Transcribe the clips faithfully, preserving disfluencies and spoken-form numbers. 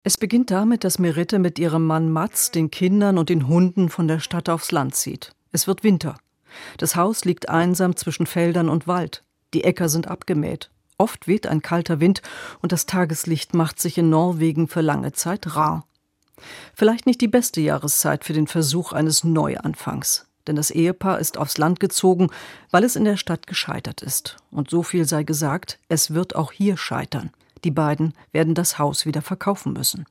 Es beginnt damit, dass Merethe mit ihrem Mann Mats, den Kindern und den Hunden von der Stadt aufs Land zieht. Es wird Winter. Das Haus liegt einsam zwischen Feldern und Wald. Die Äcker sind abgemäht. Oft weht ein kalter Wind und das Tageslicht macht sich in Norwegen für lange Zeit rar. Vielleicht nicht die beste Jahreszeit für den Versuch eines Neuanfangs. Denn das Ehepaar ist aufs Land gezogen, weil es in der Stadt gescheitert ist. Und so viel sei gesagt, es wird auch hier scheitern. Die beiden werden das Haus wieder verkaufen müssen.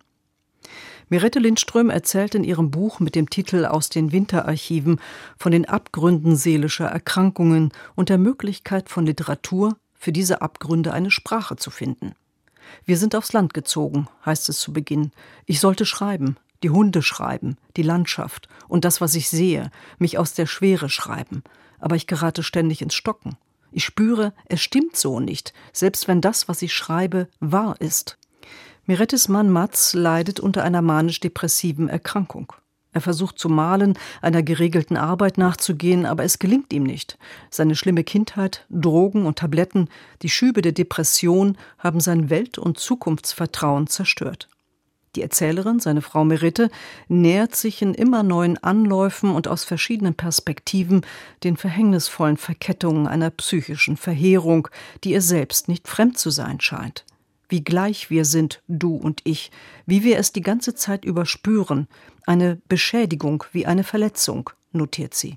Merethe Lindström erzählt in ihrem Buch mit dem Titel Aus den Winterarchiven von den Abgründen seelischer Erkrankungen und der Möglichkeit von Literatur, für diese Abgründe eine Sprache zu finden. Wir sind aufs Land gezogen, heißt es zu Beginn. Ich sollte schreiben, die Hunde schreiben, die Landschaft und das, was ich sehe, mich aus der Schwere schreiben. Aber ich gerate ständig ins Stocken. Ich spüre, es stimmt so nicht, selbst wenn das, was ich schreibe, wahr ist. Merethes Mann Mats leidet unter einer manisch-depressiven Erkrankung. Er versucht zu malen, einer geregelten Arbeit nachzugehen, aber es gelingt ihm nicht. Seine schlimme Kindheit, Drogen und Tabletten, die Schübe der Depression haben sein Welt- und Zukunftsvertrauen zerstört. Die Erzählerin, seine Frau Merethe, nähert sich in immer neuen Anläufen und aus verschiedenen Perspektiven den verhängnisvollen Verkettungen einer psychischen Verheerung, die ihr selbst nicht fremd zu sein scheint. Wie gleich wir sind, du und ich, wie wir es die ganze Zeit über spüren, eine Beschädigung wie eine Verletzung, notiert sie.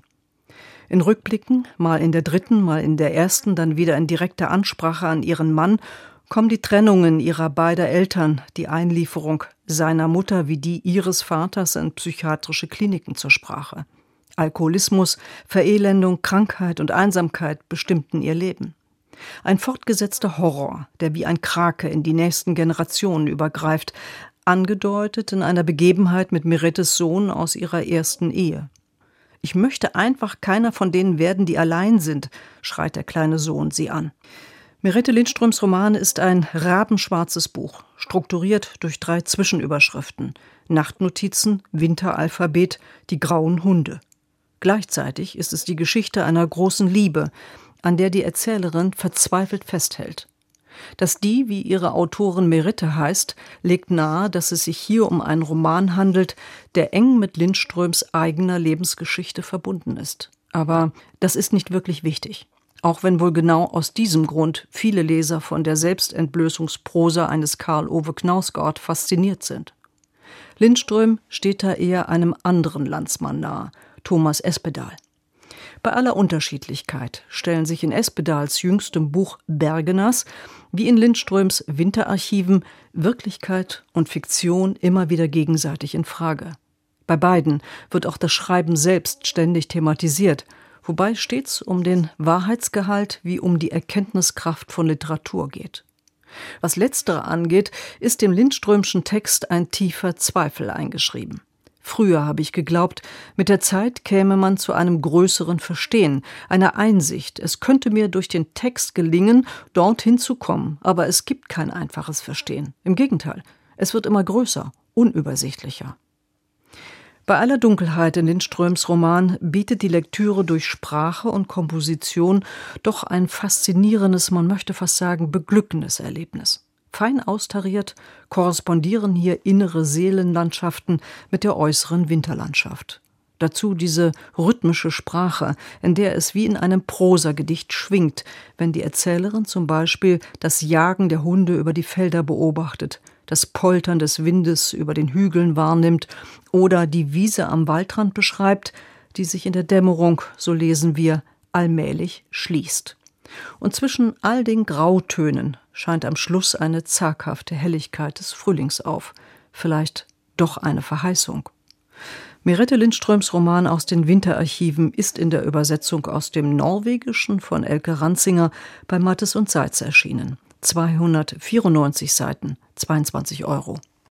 In Rückblicken, mal in der dritten, mal in der ersten, dann wieder in direkter Ansprache an ihren Mann, kommen die Trennungen ihrer beider Eltern, die Einlieferung seiner Mutter wie die ihres Vaters in psychiatrische Kliniken zur Sprache. Alkoholismus, Verelendung, Krankheit und Einsamkeit bestimmten ihr Leben. Ein fortgesetzter Horror, der wie ein Krake in die nächsten Generationen übergreift, angedeutet in einer Begebenheit mit Merethes Sohn aus ihrer ersten Ehe. »Ich möchte einfach keiner von denen werden, die allein sind«, schreit der kleine Sohn sie an. Merethe Lindströms Roman ist ein rabenschwarzes Buch, strukturiert durch drei Zwischenüberschriften. Nachtnotizen, Winteralphabet, die grauen Hunde. Gleichzeitig ist es die Geschichte einer großen Liebe, an der die Erzählerin verzweifelt festhält. Dass die, wie ihre Autorin Merethe heißt, legt nahe, dass es sich hier um einen Roman handelt, der eng mit Lindströms eigener Lebensgeschichte verbunden ist. Aber das ist nicht wirklich wichtig. Auch wenn wohl genau aus diesem Grund viele Leser von der Selbstentblößungsprosa eines Karl Ove Knausgård fasziniert sind. Lindström steht da eher einem anderen Landsmann nahe, Thomas Espedal. Bei aller Unterschiedlichkeit stellen sich in Espedals jüngstem Buch Bergenas wie in Lindströms Winterarchiven Wirklichkeit und Fiktion immer wieder gegenseitig in Frage. Bei beiden wird auch das Schreiben selbst ständig thematisiert, wobei stets um den Wahrheitsgehalt wie um die Erkenntniskraft von Literatur geht. Was letztere angeht, ist dem Lindströmschen Text ein tiefer Zweifel eingeschrieben. Früher habe ich geglaubt, mit der Zeit käme man zu einem größeren Verstehen, einer Einsicht. Es könnte mir durch den Text gelingen, dorthin zu kommen, aber es gibt kein einfaches Verstehen. Im Gegenteil, es wird immer größer, unübersichtlicher. Bei aller Dunkelheit in Lindströms Roman bietet die Lektüre durch Sprache und Komposition doch ein faszinierendes, man möchte fast sagen, beglückendes Erlebnis. Fein austariert korrespondieren hier innere Seelenlandschaften mit der äußeren Winterlandschaft. Dazu diese rhythmische Sprache, in der es wie in einem Prosagedicht schwingt, wenn die Erzählerin zum Beispiel das Jagen der Hunde über die Felder beobachtet, das Poltern des Windes über den Hügeln wahrnimmt oder die Wiese am Waldrand beschreibt, die sich in der Dämmerung, so lesen wir, allmählich schließt. Und zwischen all den Grautönen scheint am Schluss eine zaghafte Helligkeit des Frühlings auf, vielleicht doch eine Verheißung. Merethe Lindströms Roman Aus den Winterarchiven ist in der Übersetzung aus dem Norwegischen von Elke Ranzinger bei Mattes und Seitz erschienen. zweihundertvierundneunzig Seiten, zweiundzwanzig Euro.